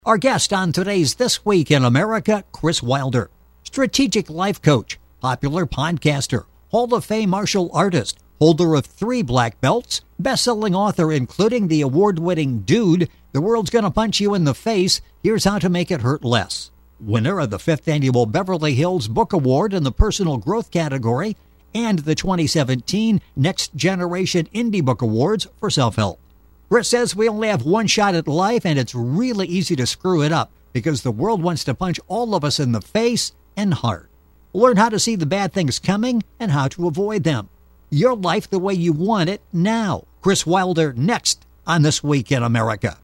Our guest on today's This Week in America, Chris Wilder, strategic life coach, popular podcaster, Hall of Fame martial artist, holder of 3 black belts, best-selling author including the award-winning Dude, The World's Gonna Punch You in the Face, Here's How to Make It Hurt Less. Winner of the 5th Annual Beverly Hills Book Award in the Personal Growth category and the 2017 Next Generation Indie Book Awards for Self-Help. Chris says we only have one shot at life, and it's really easy to screw it up because the world wants to punch all of us in the face and heart. Learn how to see the bad things coming and how to avoid them. Your life the way you want it now. Chris Wilder next on This Week in America.